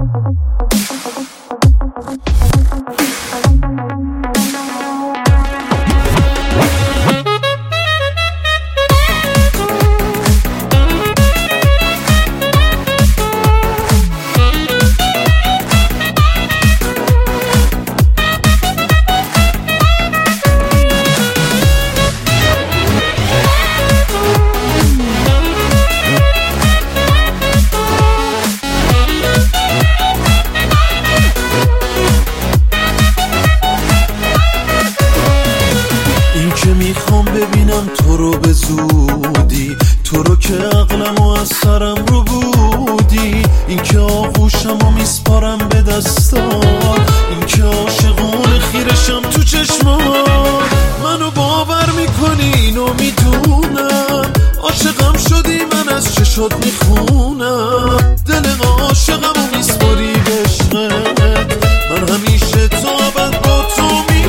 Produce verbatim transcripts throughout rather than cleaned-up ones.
میخوام ببینم تو رو به زودی، تو رو که عقلم و از سرم رو بودی، این که آغوشم و میسپارم به دستان، این که عاشقون خیرشم تو چشمان. منو باور میکنی اینو میدونم، عاشقم شدی من از چشات میخونم، دل عاشقم و میسپاری به عشقت، من همیشه تا ابد با تو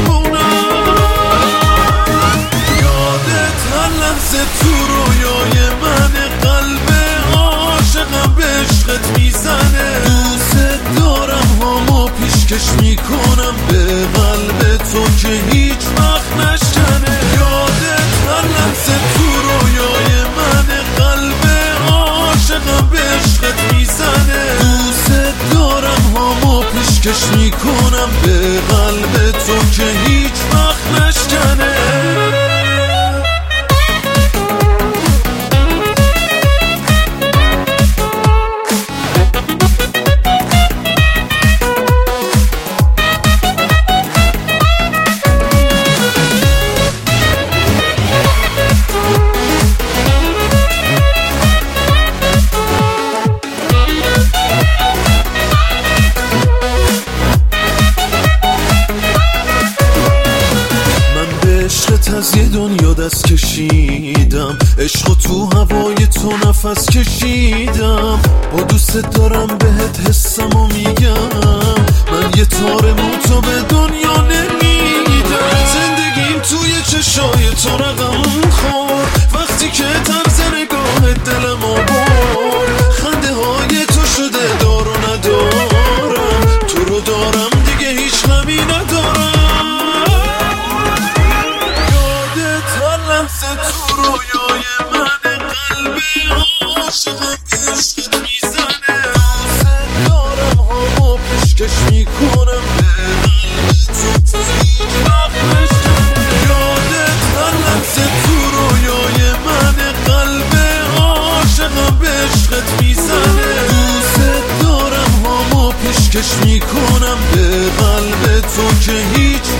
تو رویای من، قلب عاشقم به عشقت میزنه، دوست دارم هامو پیشکش میکنم به قلب تو که هیچ وقت نشکنه. یادت هر لحظه تو رویای من، قلب عاشقم به عشقت میزنه، دوست دارم هامو پیشکش میکنم به قلب تو که هیچ وقت نشکنه. از یه دنیا دست کشیدم، عشق و تو هوای تو نفس کشیدم، با دوست دارم بهت حسم و میگم، من یه تار موتو به دنیا نمیدم، زندگیم توی چشای تو رقم خور، وقتی که طرز نگاهت دلم آبور، خنده های تو شده دار و ندارم، تو رو دارم دیگه هیچ غمی ندارم. تو رویای من، قلب عاشقم به عشقت میزنه، دوست دارم هامو پیشکش میکنم به قلب تو تا هیچ وقت نشکنه. یادت هر لحظه تو رویای من، قلب عاشقم به عشقت میزنه، دوست دارم هامو پیشکش میکنم به قلب تو که هیچ